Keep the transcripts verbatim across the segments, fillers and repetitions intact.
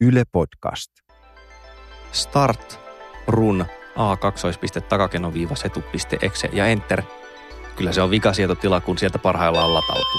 Yle Podcast. Start, run, a kaksoispiste takakenoviiva setu.exe ja enter. Kyllä se on vikasietotila, kun sieltä parhaillaan latautuu.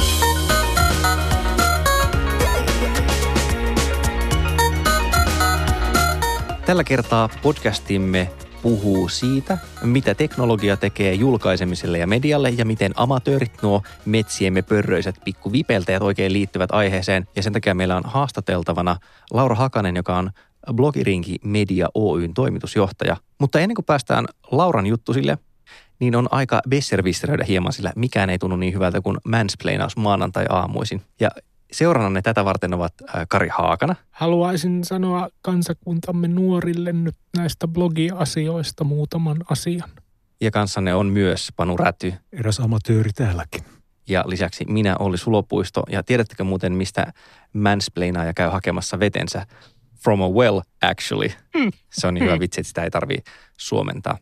Tällä kertaa podcastimme puhuu siitä, mitä teknologia tekee julkaisemiselle ja medialle ja miten amatöörit nuo metsiemme pörröiset pikkuvipeltäjät oikein liittyvät aiheeseen. Ja sen takia meillä on haastateltavana Laura Hakanen, joka on Blogirinki Media Oyn toimitusjohtaja. Mutta ennen kuin päästään Lauran juttusille, niin on aika besserwisseröidä hieman, sillä mikään ei tunnu niin hyvältä kuin mansplainaus maanantai-aamuisin. Ja seurannanne tätä varten ovat Kari Haakana. Haluaisin sanoa kansakuntamme nuorille nyt näistä blogiasioista muutaman asian. Ja kanssanne on myös Panu Räty. Eräs amatööri täälläkin. Ja lisäksi minä Olli Sulopuisto. Ja tiedättekö muuten, mistä mansplainaaja käy hakemassa vetensä? From a well, actually. Mm. Se on niin hyvä vitsi, että sitä ei tarvitse suomentaa.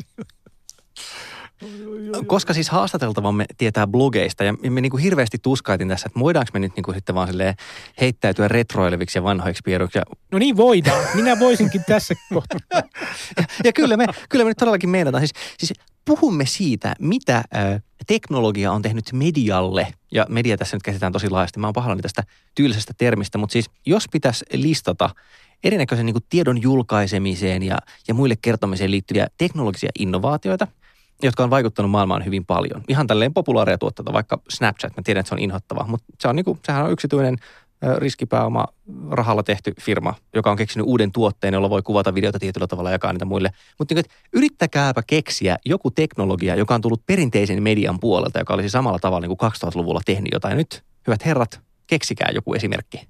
Koska siis haastateltavamme tietää blogeista ja me niin kuin hirveästi tuskaitin tässä, että voidaanko me nyt niin kuin sitten vaan silleen heittäytyä retroileviksi ja vanhoiksi pieruiksi. Ja... No niin voidaan. Minä voisinkin tässä kohtaa. ja, ja kyllä, me, kyllä me nyt todellakin meinataan. Siis, siis puhumme siitä, mitä ö, teknologia on tehnyt medialle. Ja media tässä nyt käsitään tosi laajasti. Mä oon pahoillani tästä tyylisestä termistä, mutta siis jos pitäisi listata erinäköisen niin kuin tiedon julkaisemiseen ja, ja muille kertomiseen liittyviä teknologisia innovaatioita, jotka on vaikuttanut maailmaan hyvin paljon. Ihan tälleen populaaria tuotteita, vaikka Snapchat, mä tiedän, että se on inhottava, mutta se on niinku, sehän on yksityinen riskipääoma rahalla tehty firma, joka on keksinyt uuden tuotteen, jolla voi kuvata videota tietyllä tavalla ja jakaa niitä muille. Mutta niin, yrittäkääpä keksiä joku teknologia, joka on tullut perinteisen median puolelta, joka olisi samalla tavalla niin kuin kaksituhattaluvulla tehnyt jotain. Ja nyt, hyvät herrat, keksikää joku esimerkki.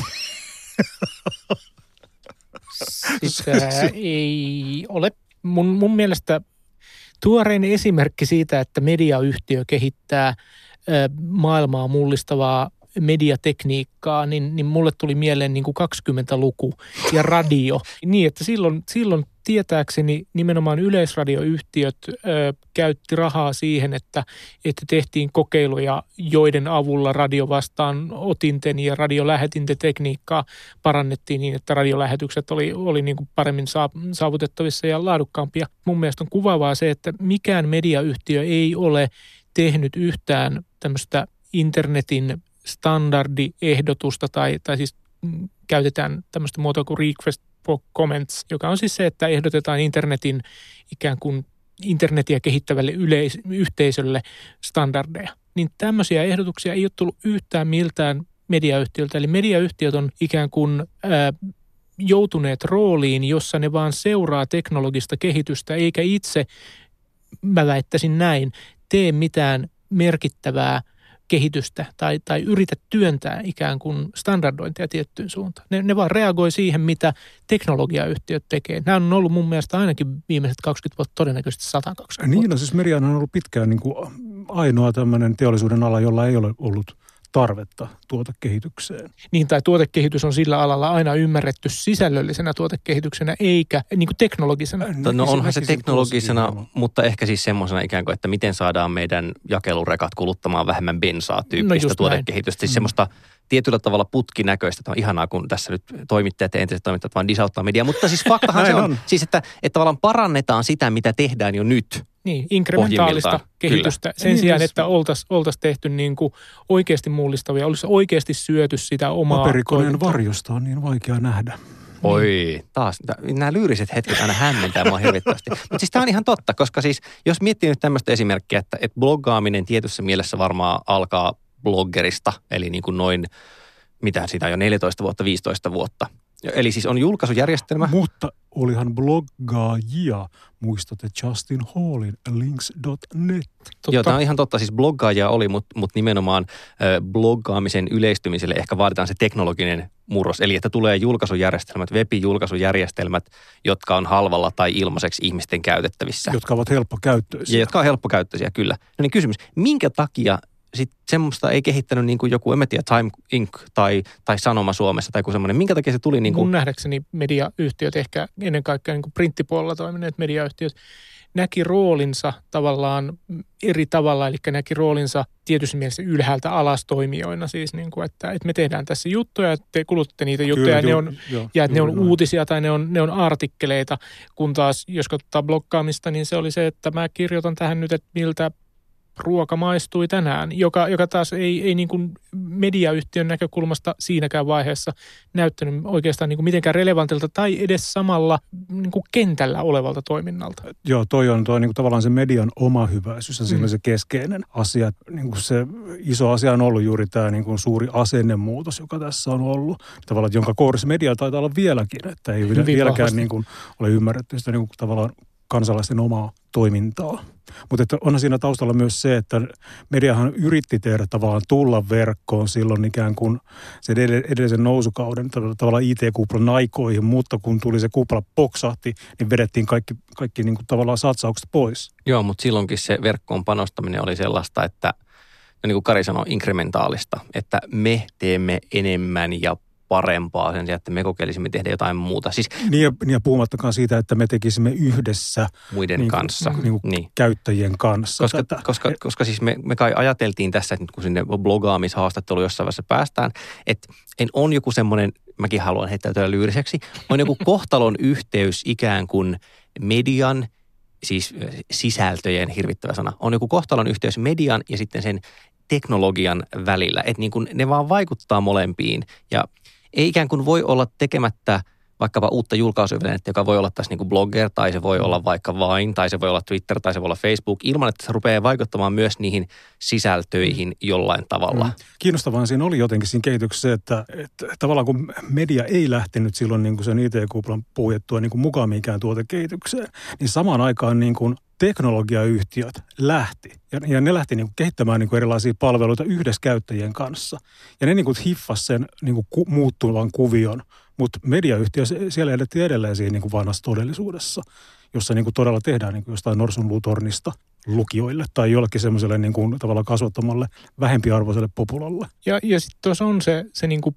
Sitä ei ole mun, mun mielestä tuorein esimerkki siitä, että mediayhtiö kehittää ö, maailmaa mullistavaa mediatekniikkaa, niin, niin mulle tuli mieleen niin kuin kaksikymmentäluku ja radio. Niin, että silloin, silloin tietääkseni nimenomaan yleisradioyhtiöt ö, käytti rahaa siihen, että, että tehtiin kokeiluja, joiden avulla radio vastaan otinten ja radiolähetintetekniikkaa parannettiin niin, että radiolähetykset oli, oli niin kuin paremmin saavutettavissa ja laadukkaampia. Mun mielestä on kuvaavaa se, että mikään mediayhtiö ei ole tehnyt yhtään tämmöistä internetin standardiehdotusta tai, tai siis käytetään tämmöistä muotoa kuin request for comments, joka on siis se, että ehdotetaan internetin ikään kuin internetiä kehittävälle yleis- yhteisölle standardeja. Niin tämmöisiä ehdotuksia ei ole tullut yhtään miltään mediayhtiöltä. Eli mediayhtiöt on ikään kuin ää, joutuneet rooliin, jossa ne vaan seuraa teknologista kehitystä, eikä itse, mä väittäisin näin, tee mitään merkittävää kehitystä tai, tai yritä työntää ikään kuin standardointia tiettyyn suuntaan. Ne, ne vaan reagoi siihen, mitä teknologiayhtiöt tekee. Nämä on ollut mun mielestä ainakin viimeiset kaksikymmentä vuotta, todennäköisesti sata kaksikymmentä vuotta. Niin, no siis media on ollut pitkään niin kuin ainoa tämmöinen teollisuuden ala, jolla ei ole ollut tarvetta tuotekehitykseen. Niin, tai tuotekehitys on sillä alalla aina ymmärretty sisällöllisenä tuotekehityksenä, eikä niin kuin teknologisena. No, no onhan se teknologisena, mutta ehkä siis semmoisena ikään kuin, että miten saadaan meidän jakelurekat kuluttamaan vähemmän bensaa tyyppistä no tuotekehitystä. Siis mm. semmoista tietyllä tavalla putkinäköistä. Tämä on ihanaa, kun tässä nyt toimittajat ja entiset toimittajat vaan disauttaa mediaa. Mutta siis faktahan se on, on. Siis että, että tavallaan parannetaan sitä, mitä tehdään jo nyt. Niin, inkrementaalista kehitystä. Kyllä. Sen niin, sijaan, että oltaisiin oltais tehty niin kuin oikeasti mullistavia, olisi oikeasti syöty sitä omaa paperikoneen varjosta on niin vaikea nähdä. Oi, taas nämä lyyriset hetket aina hämmentää mua hirvittävästi. Mutta siis tämä on ihan totta, koska siis jos miettii nyt tämmöistä esimerkkiä, että, että bloggaaminen tietyssä mielessä varmaan alkaa bloggerista, eli niin kuin noin, mitä siitä on jo neljätoista vuotta, viisitoista vuotta. Eli siis on julkaisujärjestelmä. Mutta olihan bloggaajia, muistatte Justin Hallin links piste net. Totta. Joo, tämä on ihan totta. Siis bloggaajia oli, mutta mut nimenomaan äh, bloggaamisen yleistymiselle ehkä vaaditaan se teknologinen murros. Eli että tulee julkaisujärjestelmät, web-julkaisujärjestelmät, jotka on halvalla tai ilmaiseksi ihmisten käytettävissä. Jotka ovat helppokäyttöisiä. Ja jotka on helppokäyttöisiä, kyllä. No niin kysymys, minkä takia sitten semmoista ei kehittänyt niin kuin joku, en mä tiedä, Time Incorporated tai, tai Sanoma Suomessa tai joku semmoinen. Minkä takia se tuli niin kuin... Mun nähdäkseni mediayhtiöt, ehkä ennen kaikkea niin kuin printtipuolella toimineet mediayhtiöt, näki roolinsa tavallaan eri tavalla, eli näki roolinsa tietysti mielessä ylhäältä alas toimijoina siis, niin kuin, että, että me tehdään tässä juttuja, että te kulutte niitä juttuja, Kyllä, ja, ju, ne on, jo, ja että ne on noin. uutisia tai ne on, ne on artikkeleita, kun taas jos katsotaan bloggaamista, niin se oli se, että mä kirjoitan tähän nyt, että miltä ruoka maistui tänään, joka, joka taas ei, ei niin kuin mediayhtiön näkökulmasta siinäkään vaiheessa näyttänyt oikeastaan niin kuin mitenkään relevantilta tai edes samalla niin kuin kentällä olevalta toiminnalta. Joo, toi on toi, niin kuin tavallaan se median oma hyväisyys ja mm. silloin se keskeinen asia. Niin kuin se iso asia on ollut juuri tämä niin kuin suuri asennemuutos, joka tässä on ollut. Tavallaan, jonka kourissa media taitaa olla vieläkin, että ei Hyvin vieläkään niin kuin ole ymmärretty sitä niin kuin tavallaan kansalaisten omaa toimintaa. Mutta onhan siinä taustalla myös se, että mediahan yritti tehdä tavallaan tulla verkkoon silloin ikään kuin sen edellisen nousukauden tavallaan I T-kuplan aikoihin, mutta kun tuli se kupla poksahti, niin vedettiin kaikki, kaikki niin kuin tavallaan satsaukset pois. Joo, mutta silloinkin se verkkoon panostaminen oli sellaista, että niin kuin Kari sanoi, inkrementaalista, että me teemme enemmän ja parempaa sen sijaan, että me kokeilisimme tehdä jotain muuta. Siis, niin, ja, niin ja puhumattakaan siitä, että me tekisimme yhdessä muiden niin, kanssa. Niin, niin. Käyttäjien kanssa. Koska, koska, koska siis me, me kai ajateltiin tässä, että nyt kun sinne blogaamishaastattelu jossain vaiheessa päästään, että en on joku semmoinen, mäkin haluan heittäytyä lyyriseksi, on joku kohtalon yhteys ikään kuin median, siis sisältöjen hirvittävä sana, on joku kohtalon yhteys median ja sitten sen teknologian välillä, että niin kuin ne vaan vaikuttaa molempiin ja ei ikään kuin voi olla tekemättä vaikkapa uutta julkaisuvälinettä, joka voi olla tässä niin kuin Blogger, tai se voi olla vaikka Vine, tai se voi olla Twitter, tai se voi olla Facebook, ilman että se rupeaa vaikuttamaan myös niihin sisältöihin jollain tavalla. Mm. Kiinnostavaa siinä oli jotenkin siinä kehityksessä, että, että tavallaan kun media ei lähtenyt silloin niin kuin sen I T-kuplan puhjettua niin kuin mukaan mikään tuotekehitykseen, niin samaan aikaan niin kuin teknologiayhtiöt lähti. Ja, ja ne lähti niin kuin kehittämään niin kuin erilaisia palveluita yhdessä käyttäjien kanssa. Ja ne niin kuin hiffasi sen niin kuin ku, muuttuvan kuvion. Mutta mediayhtiö, siellä edettiin edelleen siinä niin kuin vanhassa todellisuudessa, jossa niin kuin todella tehdään niin kuin jostain norsunluutornista lukijoille tai jollekin semmoiselle niin kuin tavallaan kasvattamalle vähempiarvoiselle populalle. Ja, ja sitten tuossa on se, se niin kuin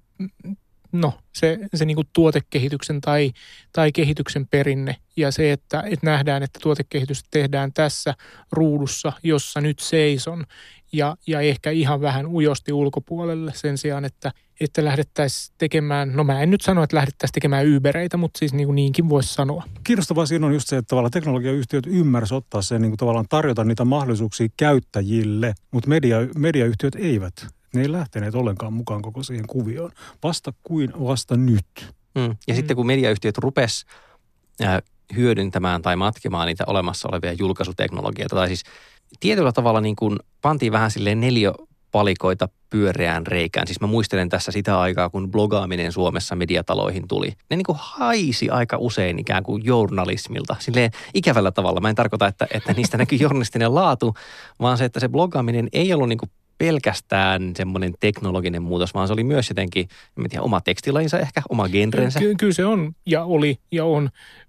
no se, se niin kuin tuotekehityksen tai, tai kehityksen perinne ja se, että, että nähdään, että tuotekehitystä tehdään tässä ruudussa, jossa nyt seison ja, ja ehkä ihan vähän ujosti ulkopuolelle sen sijaan, että, että lähdettäisiin tekemään, no mä en nyt sano, että lähdettäisiin tekemään Ubereitä, mutta siis niin kuin niinkin voisi sanoa. Kiinnostavaa siinä on just se, että tavallaan teknologiayhtiöt ymmärsivät ottaa sen niin kuin tavallaan tarjota niitä mahdollisuuksia käyttäjille, mutta media, mediayhtiöt eivät. Ne ei lähteneet ollenkaan mukaan koko siihen kuvioon. Vasta kuin vasta nyt. Mm. Ja mm. sitten kun mediayhtiöt rupes äh, hyödyntämään tai matkimaan niitä olemassa olevia julkaisuteknologioita, tai siis tietyllä tavalla niin kuin pantiin vähän silleen neliöpalikoita pyöreään reikään. Siis mä muistelen tässä sitä aikaa, kun blogaaminen Suomessa mediataloihin tuli. Ne niin kuin haisi aika usein ikään kuin journalismilta. Silleen ikävällä tavalla. Mä en tarkoita, että, että niistä näkyy journalistinen laatu, vaan se, että se blogaaminen ei ollut niin kuin pelkästään semmoinen teknologinen muutos, vaan se oli myös jotenkin, en tiedä, oma tekstilajinsa ehkä, oma genrensä. Ky- kyllä se on ja oli ja on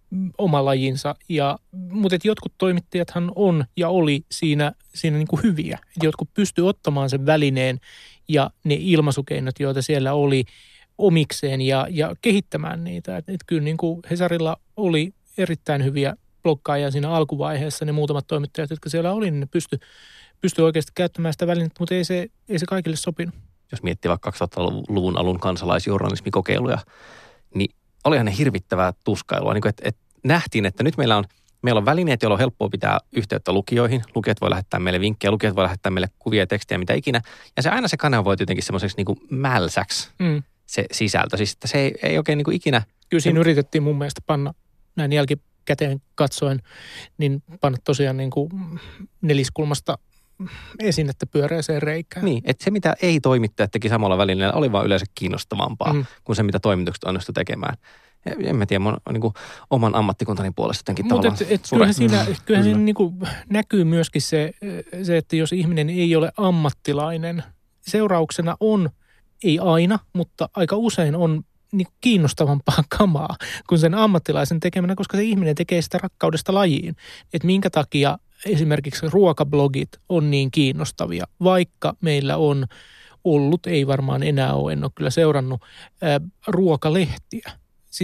oma lajinsa, ja, mutta et jotkut toimittajathan on ja oli siinä, siinä niin kuin hyviä. Et jotkut pystyi ottamaan sen välineen ja ne ilmaisukeinot, joita siellä oli omikseen ja, ja kehittämään niitä. Et, et kyllä niin kuin Hesarilla oli erittäin hyviä bloggaajia siinä alkuvaiheessa, ne muutamat toimittajat, jotka siellä oli, niin ne pystyi Pystyy oikeasti käyttämään sitä välinettä, mutta ei se, ei se kaikille sopinut. Jos miettii vaikka kaksituhattaluvun alun kansalaisjournalismikokeiluja, niin olihan ne hirvittävää tuskailua. Niin kuin, että, että nähtiin, että nyt meillä on, meillä on välineet, joilla on helppoa pitää yhteyttä lukijoihin. Lukijat voi lähettää meille vinkkejä, lukijat voi lähettää meille kuvia, tekstejä, mitä ikinä. Ja se aina se kanava jotenkin semmoiseksi niin kuin mälsäksi mm. se sisältö. Siis se ei, ei oikein niin kuin ikinä. Kyllä siinä yritettiin mun mielestä panna näin jälkikäteen katsoen, niin panna tosiaan niin kuin neliskulmasta esinettä pyöreäseen reikään. Niin, että se mitä ei toimittajat teki samalla välineellä oli vaan yleensä kiinnostavampaa mm. kuin se mitä toimitukset onnistu tekemään. En mä tiedä, mun niin kuin, oman ammattikuntani puolesta jotenkin tavallaan et, et, kyllähän siinä, mm. kyllähän siinä niin kuin näkyy myöskin se, se, että jos ihminen ei ole ammattilainen, seurauksena on, ei aina, mutta aika usein on niin kuin kiinnostavampaa kamaa kuin sen ammattilaisen tekemänä, koska se ihminen tekee sitä rakkaudesta lajiin. Että minkä takia esimerkiksi ruokablogit on niin kiinnostavia, vaikka meillä on ollut, ei varmaan enää ole, en ole kyllä seurannut, ää, ruokalehtiä. Siis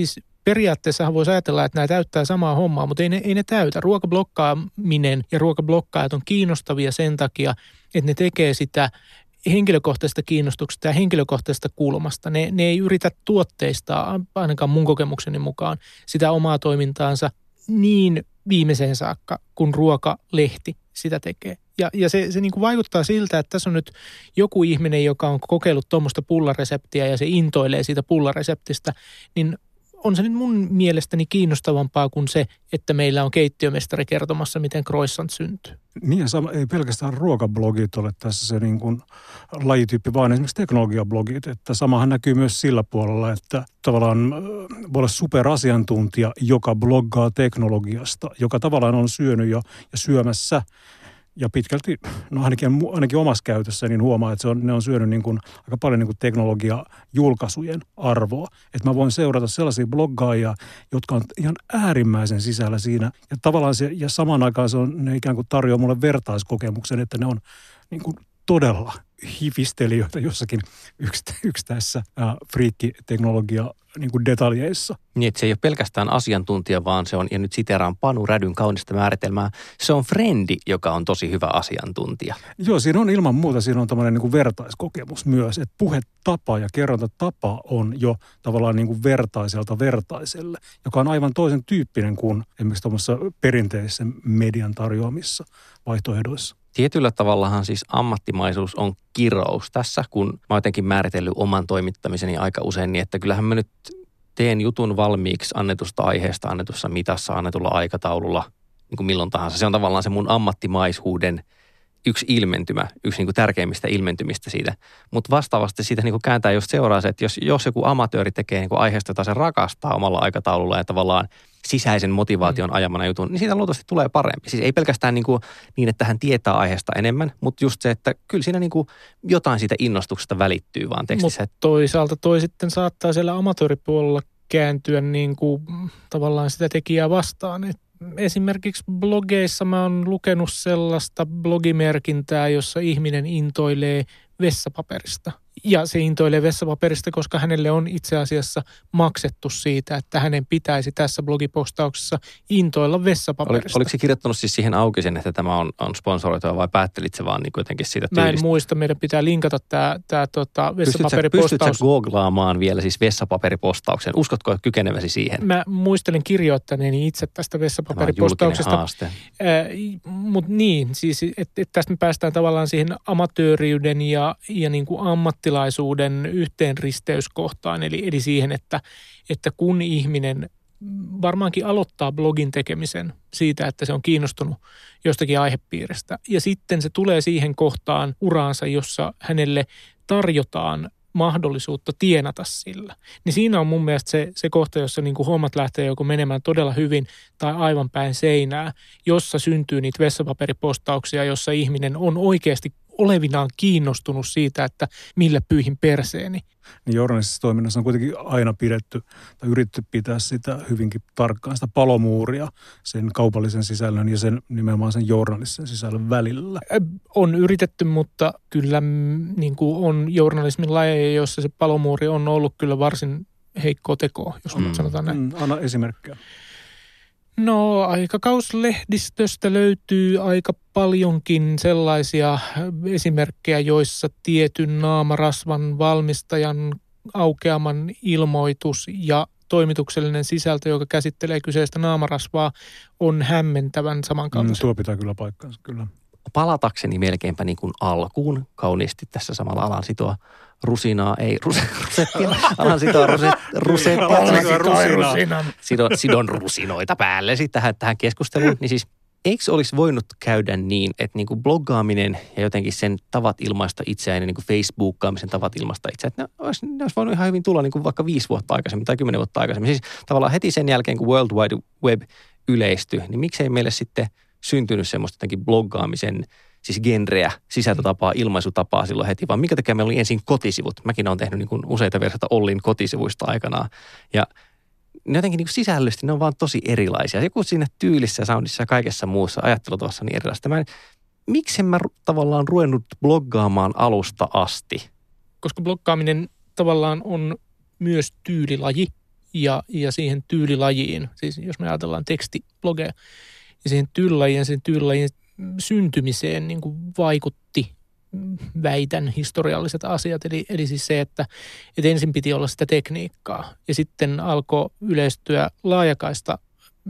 periaatteessahan voisi ajatella, että nämä täyttää samaa hommaa, mutta ei ne, ei ne täytä. Ruokablokkaaminen ja ruokablokkaajat on kiinnostavia sen takia, että ne tekee sitä henkilökohtaisesta kiinnostuksesta ja henkilökohtaisesta kulmasta. Ne, ne ei yritä tuotteistaa, ainakaan mun kokemukseni mukaan, sitä omaa toimintaansa niin viimeiseen saakka, kun ruokalehti sitä tekee. Ja, ja se, se niin kuin vaikuttaa siltä, että tässä on nyt joku ihminen, joka on kokeillut tuommoista pullareseptiä ja se intoilee siitä pullareseptistä, niin on se nyt mun mielestäni kiinnostavampaa kuin se, että meillä on keittiömestari kertomassa, miten croissant syntyy. Niin ja sama, ei pelkästään ruokablogit ole tässä se niin kuin lajityyppi, vaan esimerkiksi teknologiablogit. Että samahan näkyy myös sillä puolella, että tavallaan voi olla superasiantuntija, joka bloggaa teknologiasta, joka tavallaan on syönyt jo ja syömässä. Ja pitkälti, no ainakin, ainakin omassa käytössä, niin huomaa, että se on, ne on syönyt niin kuin, aika paljon niin kuin teknologia-julkaisujen arvoa. Että mä voin seurata sellaisia bloggaajia, jotka on ihan äärimmäisen sisällä siinä. Ja tavallaan se, ja samaan aikaan se on, ne ikään kuin tarjoaa mulle vertaiskokemuksen, että ne on niin kuin todella hifistelijöitä jossakin yksittäisissä äh, friikkiteknologia niin kuin detaljeissa. Niin, että se ei ole pelkästään asiantuntija, vaan se on, ja nyt siteraan Panu Rädyn kaunista määritelmää, se on frendi, joka on tosi hyvä asiantuntija. Joo, siinä on ilman muuta, siinä on tämmöinen niin kuin vertaiskokemus myös, että puhetapa ja kerrontatapa on jo tavallaan niin kuin vertaiselta vertaiselle, joka on aivan toisen tyyppinen kuin esimerkiksi tuollaisessa perinteisessä median tarjoamissa vaihtoehdoissa. Tietyllä tavallahan siis ammattimaisuus on kirous tässä, kun mä oon jotenkin määritellyt oman toimittamiseni aika usein niin, että kyllähän mä nyt teen jutun valmiiksi annetusta aiheesta, annetussa mitassa, annetulla aikataululla, niin kuin milloin tahansa. Se on tavallaan se mun ammattimaisuuden yksi ilmentymä, yksi niin kuin tärkeimmistä ilmentymistä siitä. Mutta vastaavasti siitä niin kuin kääntää just seuraa se, että jos, jos joku amatööri tekee niin kuin aiheesta, jota se rakastaa omalla aikataululla ja tavallaan sisäisen motivaation ajamana jutun, niin siitä luultavasti tulee parempi. Siis ei pelkästään niin, kuin, niin että hän tietää aiheesta enemmän, mutta just se, että kyllä siinä niin kuin jotain siitä innostuksesta välittyy vaan tekstissä. Mutta toisaalta toi sitten saattaa siellä amatööripuolella kääntyä niin kuin tavallaan sitä tekijää vastaan. Et esimerkiksi blogeissa mä oon lukenut sellaista blogimerkintää, jossa ihminen intoilee vessapaperista. Ja se intoilee vessapaperista, koska hänelle on itse asiassa maksettu siitä, että hänen pitäisi tässä blogipostauksessa intoilla vessapaperista. Oliko se kirjoittanut siis siihen auki sen, että tämä on, on sponsoroitua vai päättelit se vaan niin jotenkin siitä tyylistä? Mä en muista, meidän pitää linkata tämä, tämä tota, vessapaperipostaus. Pystytkö sä googlaamaan vielä siis vessapaperipostauksen? Uskotko kykeneväsi siihen? Mä muistelin kirjoittaneeni itse tästä vessapaperipostauksesta. Mutta niin, siis että et tästä me päästään tavallaan siihen amatööriyden ja, ja niin kuin ammattilaisuuden yhteenristeyskohtaan, eli, eli siihen, että, että kun ihminen varmaankin aloittaa blogin tekemisen siitä, että se on kiinnostunut jostakin aihepiiristä, ja sitten se tulee siihen kohtaan uraansa, jossa hänelle tarjotaan mahdollisuutta tienata sillä. Niin siinä on mun mielestä se, se kohta, jossa niin kuin hommat lähtee joko menemään todella hyvin tai aivan päin seinää, jossa syntyy niitä vessapaperipostauksia, jossa ihminen on oikeasti olevinaan kiinnostunut siitä, että millä pyyhin perseeni. Niin journalistisessa toiminnassa on kuitenkin aina pidetty tai yritetty pitää sitä hyvinkin tarkkaan, sitä palomuuria sen kaupallisen sisällön ja sen nimenomaan sen journalistisen sisällön välillä. On yritetty, mutta kyllä niin kuin on journalismin lajeja, joissa se palomuuri on ollut kyllä varsin heikkoa tekoa, jos mm. sanotaan näin. Mm, anna esimerkkejä. No, aikakauslehdistöstä löytyy aika paljonkin sellaisia esimerkkejä, joissa tietyn naamarasvan valmistajan aukeaman ilmoitus ja toimituksellinen sisältö, joka käsittelee kyseistä naamarasvaa, on hämmentävän samankaltaisen. Mm, tuo pitää kyllä paikkaansa, kyllä. Palatakseni melkeinpä niin kuin alkuun, kauniisti tässä samalla alan sitoa rusinaa, ei rus, rusettia, alan sitoa ruset, rusettia, rusinan. Sidon, sidon rusinoita päälle sitten tähän, tähän keskusteluun, niin siis eikö olisi voinut käydä niin, että niin kuin bloggaaminen ja jotenkin sen tavat ilmaista itseään ja niin kuin Facebookkaamisen tavat ilmaista itseään, että ne olisi, ne olisi voinut ihan hyvin tulla niin kuin vaikka viisi vuotta aikaisemmin tai kymmenen vuotta aikaisemmin. Siis tavallaan heti sen jälkeen, kun World Wide Web yleistyi, niin miksei meille sitten syntynyt semmoista jotenkin bloggaamisen siis genreä, sisältötapaa, ilmaisutapaa silloin heti, vaan minkä takia meillä oli ensin kotisivut. Mäkin olen tehnyt niin kuin useita versioita Ollin kotisivuista aikanaan. Ja ne jotenkin niin kuin sisällöllisesti ne on vaan tosi erilaisia. Joku siinä tyylissä, soundissa ja kaikessa muussa ajattelutavassa niin erilaista. Mä en, miksi en mä tavallaan ruvennut bloggaamaan alusta asti? Koska bloggaaminen tavallaan on myös tyylilaji. ja, ja siihen tyylilajiin, siis jos me ajatellaan tekstiblogeja, ja siihen tyylilajiin, sen tyylilajin syntymiseen niin kuin vaikutti, väitän, historialliset asiat. Eli, eli siis se, että, että ensin piti olla sitä tekniikkaa ja sitten alkoi yleistyä laajakaista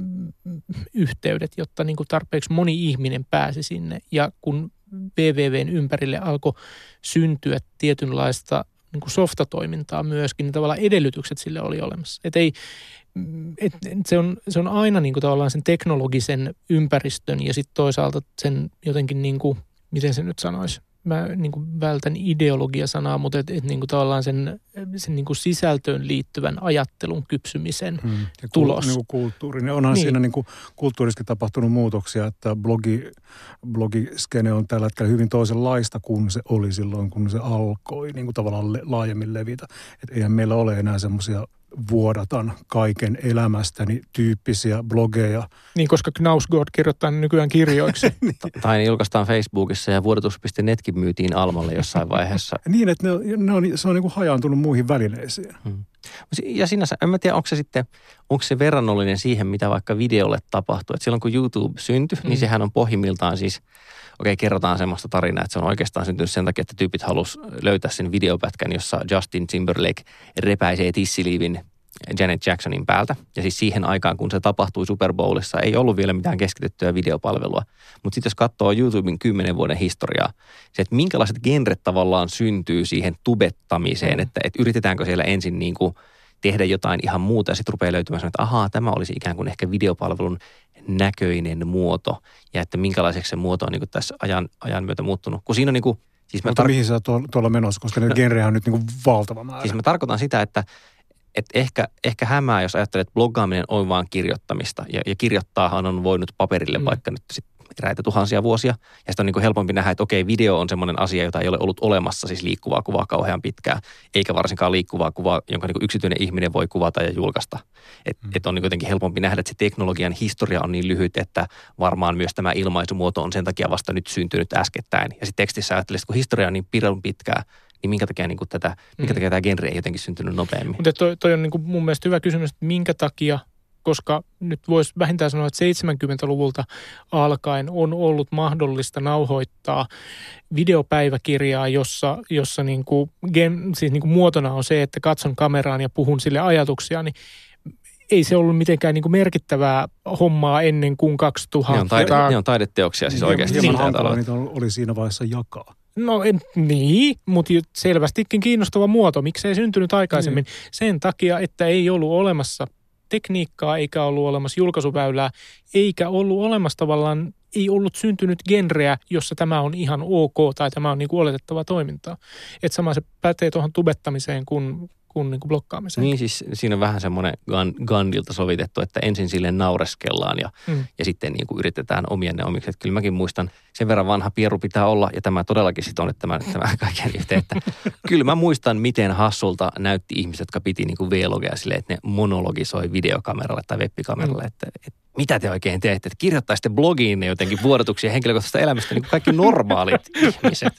yhteydet, jotta niin kuin tarpeeksi moni ihminen pääsi sinne. Ja kun W W V:n ympärille alkoi syntyä tietynlaista niin kuin softatoimintaa myöskin, niin tavallaan edellytykset sille oli olemassa. Et ei, et, et se, on, se on aina niin kuin tavallaan sen teknologisen ympäristön ja sitten toisaalta sen jotenkin, niin kuin, miten se nyt sanoisi, mä niin kuin vältän ideologia-sanaa, mutta et, et niin kuin tavallaan sen, sen niin kuin sisältöön liittyvän ajattelun kypsymisen hmm. tulos. Niin kuin kulttuuri. Onhan niin. siinä niin kuin kulttuurisesti tapahtunut muutoksia, että blogi, blogiskene on tällä hetkellä hyvin toisenlaista kuin se oli silloin, kun se alkoi niin kuin tavallaan le- laajemmin levitä. Että eihän meillä ole enää semmoisia vuodatan kaiken elämästäni tyyppisiä blogeja. Niin, koska Knausgård kirjoittaa nykyään kirjoiksi. niin. Tai ne julkaistaan Facebookissa ja vuodatus piste netkin myytiin Almalle jossain vaiheessa. niin, että ne, ne on, se on niin kuin hajaantunut muihin välineisiin. Hmm. Ja sinänsä, en mä tiedä, onko se sitten, onko se verrannollinen siihen, mitä vaikka videolle tapahtuu. Että silloin kun YouTube syntyi, hmm. niin sehän on pohjimmiltaan siis, okei, okay, kerrotaan semmoista tarinaa, että se on oikeastaan syntynyt sen takia, että tyypit halus löytää sen videopätkän, jossa Justin Timberlake repäisee tissiliivin Janet Jacksonin päältä. Ja siis siihen aikaan, kun se tapahtui Super Bowlissa, ei ollut vielä mitään keskitettyä videopalvelua. Mutta sitten jos katsoo YouTuben kymmenen vuoden historiaa, se, että minkälaiset genret tavallaan syntyy siihen tubettamiseen, mm. että, että yritetäänkö siellä ensin niin kuin tehdä jotain ihan muuta ja sitten rupeaa löytymään että ahaa, tämä olisi ikään kuin ehkä videopalvelun näköinen muoto ja että minkälaiseksi se muoto on niin kuin tässä ajan, ajan myötä muuttunut. Kun siinä on niin kuin, siis mä Mutta tar- mihin sä oot tuolla menossa, koska ne no, genreä on nyt niin kuin valtava määrä. Siis mä tarkoitan sitä, että että ehkä, ehkä hämää, jos ajattelet, että bloggaaminen on vaan kirjoittamista. Ja, ja kirjoittaahan on voinut paperille mm. vaikka nyt sit eräitä tuhansia vuosia. Ja sitten on niin kuin helpompi nähdä, että okei, video on semmoinen asia, jota ei ole ollut olemassa, siis liikkuvaa kuvaa kauhean pitkään. Eikä varsinkaan liikkuvaa kuvaa, jonka niin kuin yksityinen ihminen voi kuvata ja julkaista. Että mm. et on niin jotenkin helpompi nähdä, että se teknologian historia on niin lyhyt, että varmaan myös tämä ilmaisumuoto on sen takia vasta nyt syntynyt äskettäin. Ja sitten tekstissä ajattelee, että kun historia on niin pirun pitkää, niin minkä takia, niin kuin tätä, minkä takia mm. tämä genre ei jotenkin syntynyt nopeammin? Mutta toi, toi on niin kuin mun mielestä hyvä kysymys, että minkä takia, koska nyt voisi vähintään sanoa, että seitsemänkymmentäluvulta alkaen on ollut mahdollista nauhoittaa videopäiväkirjaa, jossa, jossa niin kuin, gen, siis niin kuin muotona on se, että katson kameraan ja puhun sille ajatuksia, niin ei se ollut mitenkään niin kuin merkittävää hommaa ennen kuin kaksituhatta. Ne on, taide, ne on taideteoksia siis oikeasti. Hieman hankalaa niitä oli siinä vaiheessa jakaa. No en, niin, mutta selvästikin kiinnostava muoto. Miksei syntynyt aikaisemmin? Mm. Sen takia, että ei ollut olemassa tekniikkaa, eikä ollut olemassa julkaisuväylää, eikä ollut olemassa tavallaan, ei ollut syntynyt genreä, jossa tämä on ihan ok tai tämä on niin kuin oletettavaa toimintaa. Että sama se pätee tuohon tubettamiseen kuin kuin, niin kuin blokkaamiseen. Niin siis siinä on vähän semmoinen Gandilta sovitettu, että ensin sille naureskellaan ja, mm. ja sitten niin kuin yritetään omien ne omiksi. Että kyllä mäkin muistan, sen verran vanha pieru pitää olla ja tämä todellakin sitten on, että tämä, tämä kaiken yhteen, että kyllä mä muistan, miten hassulta näytti ihmiset, jotka piti niin kuin V-logeja silleen, että ne monologisoi videokameralle tai webbikameralle, mm. että, että mitä te oikein teette, että kirjoittaisitte blogiin ne jotenkin vuodatuksia henkilökohtaisesta elämästä, niin kuin kaikki normaalit ihmiset.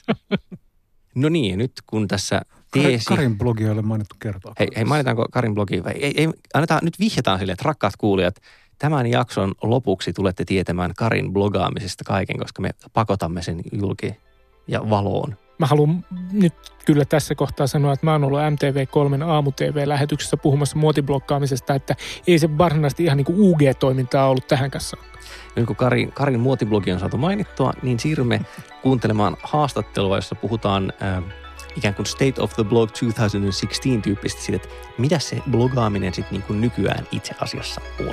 No niin, nyt kun tässä teesi... Karin blogi ei ole mainittu kertoa. Hei, hei mainitaanko Karin blogi? Ei, ei, annetaan, nyt vihjataan sille, että rakkaat kuulijat, tämän jakson lopuksi tulette tietämään Karin blogaamisesta kaiken, koska me pakotamme sen julki ja valoon. Mä haluan nyt kyllä tässä kohtaa sanoa, että mä oon ollut M T V kolmen aamu-T V-lähetyksessä puhumassa muotiblokkaamisesta, että ei se varsinaisesti ihan niin kuin U G-toimintaa ollut tähän kanssa. Nyt kun Karin, Karin muotiblogi on saatu mainittua, niin siirrymme kuuntelemaan haastattelua, jossa puhutaan äh, ikään kuin State of the Blog kaksituhattakuusitoista tyyppisesti siitä, että mitä se blogaaminen sitten niin kuin nykyään itse asiassa on.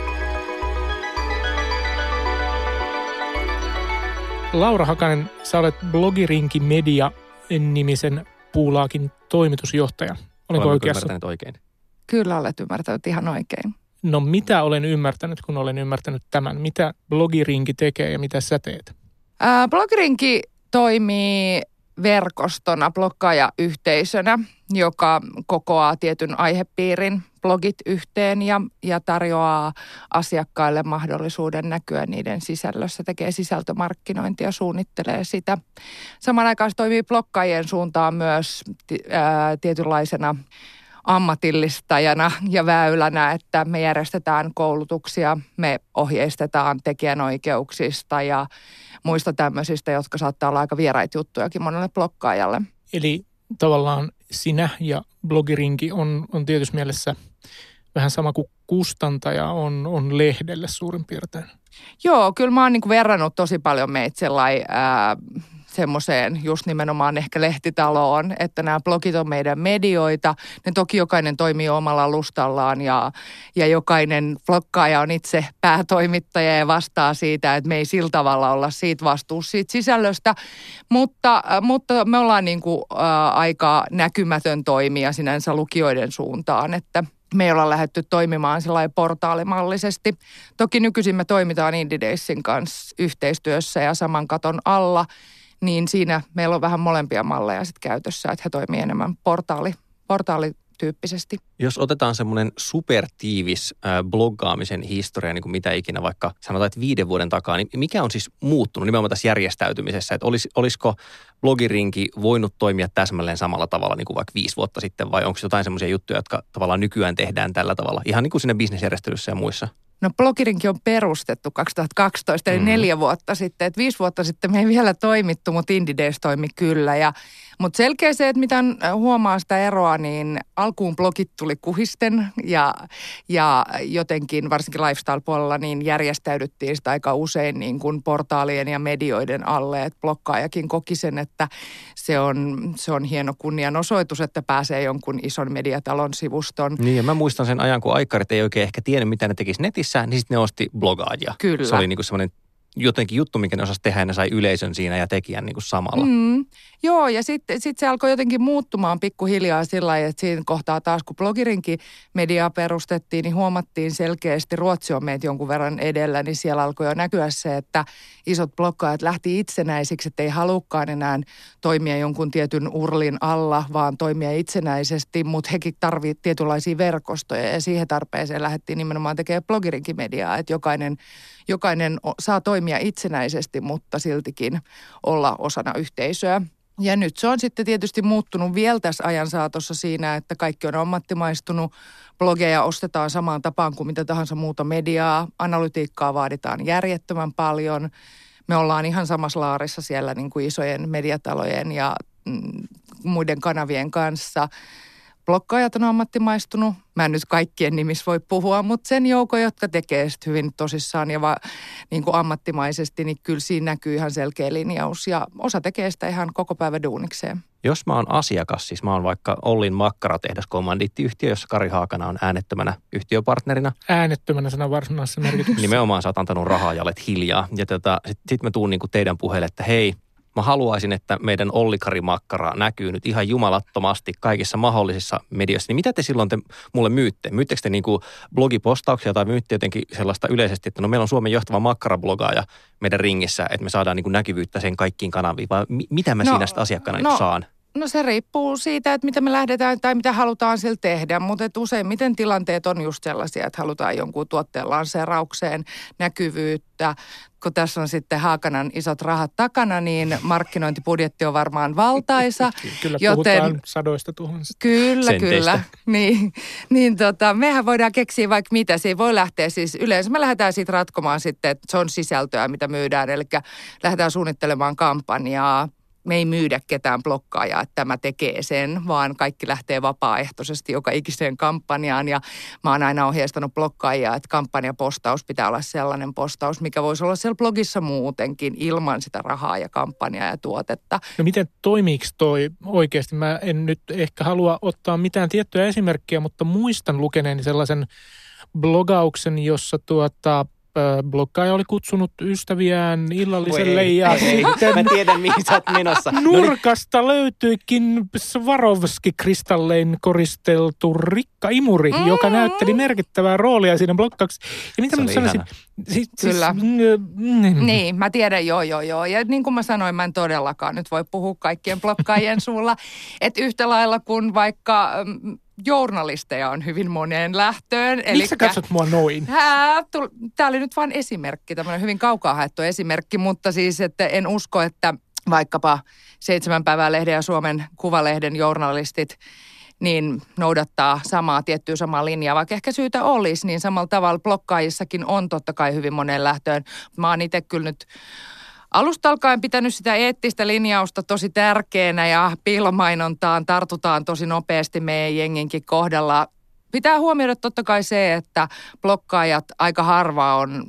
Laura Hakanen, sä olet Blogirinki Media-nimisen Puulaakin toimitusjohtaja. Olenko oikeassa? Ymmärtänyt oikein? Kyllä olet ymmärtänyt ihan oikein. No mitä olen ymmärtänyt, kun olen ymmärtänyt tämän? Mitä Blogirinki tekee ja mitä sä teet? Ää, Blogirinki toimii verkostona, bloggaajayhteisönä, joka kokoaa tietyn aihepiirin blogit yhteen ja, ja tarjoaa asiakkaille mahdollisuuden näkyä niiden sisällössä, tekee sisältömarkkinointia, suunnittelee sitä. Samaan aikaan se toimii bloggaajien suuntaan myös ää, tietynlaisena ammatillistajana ja väylänä, että me järjestetään koulutuksia, me ohjeistetaan tekijänoikeuksista ja muista tämmöisistä, jotka saattaa olla aika vieraita juttujakin monelle blokkaajalle. Eli tavallaan sinä ja blogirinki on, on tietysti mielessä vähän sama kuin kustantaja on, on lehdelle suurin piirtein. Joo, kyllä mä oon niin kuin verrannut tosi paljon meitä sellainen semmoiseen just nimenomaan ehkä lehtitaloon, että nämä blogit on meidän medioita. Ne toki jokainen toimii omalla alustallaan ja, ja jokainen blokkaaja on itse päätoimittaja ja vastaa siitä, että me ei sillä tavalla olla siitä vastuussa siitä sisällöstä. Mutta, mutta me ollaan niin kuin, ä, aika näkymätön toimija sinänsä lukijoiden suuntaan, että me ei olla lähdetty toimimaan sellainen portaalimallisesti. Toki nykyisin me toimitaan Indie Daysin kanssa yhteistyössä ja saman katon alla, niin siinä meillä on vähän molempia malleja sitten käytössä, että he toimii enemmän portaali, portaalityyppisesti. Jos otetaan semmoinen supertiivis äh, bloggaamisen historia, niin kuin mitä ikinä vaikka sanotaan, että viiden vuoden takaa, niin mikä on siis muuttunut nimenomaan tässä järjestäytymisessä? Että olis, olisiko blogirinki voinut toimia täsmälleen samalla tavalla niin kuin vaikka viisi vuotta sitten, vai onko jotain semmoisia juttuja, jotka tavallaan nykyään tehdään tällä tavalla, ihan niin kuin siinä bisnesjärjestelyssä ja muissa? No blogirinki on perustettu kaksituhattakaksitoista, eli mm. neljä vuotta sitten. Et viisi vuotta sitten me ei vielä toimittu, mutta Indie Days toimi kyllä. Ja, mutta selkeä se, että mitä huomaa sitä eroa, niin alkuun blogit tuli kuhisten ja, ja jotenkin varsinkin lifestyle-puolella niin järjestäydyttiin sitä aika usein niin kuin portaalien ja medioiden alle. Että blokkaajakin koki sen, että se on, se on hieno kunnianosoitus, että pääsee jonkun ison mediatalon sivuston. Niin ja mä muistan sen ajan, kun aikkarit ei oikein ehkä tiennyt, mitä ne tekisi netissä. Niin sitten ne osti blogaajia. Kyllä. Se oli niinku semmoinen jotenkin juttu, mikä ne osasi tehdä ja ne sai yleisön siinä ja tekijän niinku samalla. Mm. Joo, ja sitten sit se alkoi jotenkin muuttumaan pikkuhiljaa sillä lailla, että siinä kohtaa taas, kun blogirinkin mediaa perustettiin, niin huomattiin selkeästi, Ruotsi on meitä jonkun verran edellä, niin siellä alkoi jo näkyä se, että isot bloggaajat lähti itsenäisiksi, että ei halukkaan enää toimia jonkun tietyn urlin alla, vaan toimia itsenäisesti, mutta hekin tarvitsevat tietynlaisia verkostoja ja siihen tarpeeseen lähdettiin nimenomaan tekemään blogirinkin mediaa, että jokainen, jokainen saa toimia itsenäisesti, mutta siltikin olla osana yhteisöä. Ja nyt se on sitten tietysti muuttunut vielä tässä ajan saatossa siinä, että kaikki on ammattimaistunut. Blogeja ostetaan samaan tapaan kuin mitä tahansa muuta mediaa. Analytiikkaa vaaditaan järjettömän paljon. Me ollaan ihan samassa laarissa siellä niin kuin isojen mediatalojen ja mm, muiden kanavien kanssa. Blokkaajat on ammattimaistunut. Mä en nyt kaikkien nimissä voi puhua, mutta sen joukon, jotka tekee sitten hyvin tosissaan ja va, niin kuin ammattimaisesti, niin kyllä siinä näkyy ihan selkeä linjaus. Ja osa tekee sitä ihan koko päivä duunikseen. Jos mä oon asiakas, siis mä oon vaikka Ollin makkaratehdas kommandiittiyhtiö, jossa Kari Haakana on äänettömänä yhtiöpartnerina. Äänettömänä sanan varsinaisessa merkityksessä. Nimenomaan sä oot antanut rahaa ja olet hiljaa. Ja tota, sitten sit mä tuun niinku teidän puheelle, että hei, mä haluaisin, että meidän Olli-Kari-makkara näkyy nyt ihan jumalattomasti kaikissa mahdollisissa medioissa. Niin mitä te silloin te mulle myytte? Myyttekö te niinku blogipostauksia tai myytte jotenkin sellaista yleisesti, että no meillä on Suomen johtava makkarablogaaja meidän ringissä, että me saadaan niinku näkyvyyttä sen kaikkiin kanaviin, vai mi- mitä mä no, siinä sitten asiakkaana no. saan? No se riippuu siitä, että mitä me lähdetään tai mitä halutaan sillä tehdä, mutta useimmiten tilanteet on just sellaisia, että halutaan jonkun tuotteen lanseeraukseen näkyvyyttä. Kun tässä on sitten Haakanan isot rahat takana, niin markkinointibudjetti on varmaan valtaisa. Kyllä joten, puhutaan sadoista tuhansista. Kyllä, senteistä. kyllä. Niin, niin tota, mehän voidaan keksiä vaikka mitä. Se voi lähteä siis, yleensä me lähdetään siitä ratkomaan sitten, että se on sisältöä, mitä myydään. Eli lähdetään suunnittelemaan kampanjaa. Me ei myydä ketään blokkaajaa, että tämä tekee sen, vaan kaikki lähtee vapaaehtoisesti joka ikiseen kampanjaan. Ja mä oon aina ohjeistanut blokkaajia, että kampanjapostaus pitää olla sellainen postaus, mikä voisi olla siellä blogissa muutenkin ilman sitä rahaa ja kampanjaa ja tuotetta. No miten toimiiko toi oikeasti? Mä en nyt ehkä halua ottaa mitään tiettyä esimerkkiä, mutta muistan lukeneeni sellaisen blogauksen, jossa tuota... blokkaaja oli kutsunut ystäviään illalliselle ei, ja ei, sitten mä tiedän, mihin sä oot menossa. Nurkasta löytyikin Swarovski-kristallein koristeltu rikkaimuri, mm. joka näytteli merkittävää roolia siinä blokkauksessa. Ja mitä se mä sanoisin? Siis, Kyllä. Siis, mm, niin, mä tiedän, joo, joo, joo. Ja niin kuin mä sanoin, mä en todellakaan nyt voi puhua kaikkien blokkaajien suulla. Että yhtä lailla kuin vaikka... journalisteja on hyvin moneen lähtöön. Miksi sä katsot mua noin? Tämä oli nyt vain esimerkki, tämmöinen hyvin kaukaa haettu esimerkki, mutta siis, että en usko, että vaikkapa Seitsemän päivää lehden ja Suomen Kuvalehden journalistit niin noudattaa samaa tiettyä samaa linjaa, vaikka ehkä syytä olisi, niin samalla tavalla blokkaajissakin on totta kai hyvin moneen lähtöön. Mä oon itse kyllä nyt alusta alkaen pitänyt sitä eettistä linjausta tosi tärkeänä ja piilomainontaan tartutaan tosi nopeasti meidän jenginkin kohdalla. Pitää huomioida totta kai se, että blokkaajat aika harva on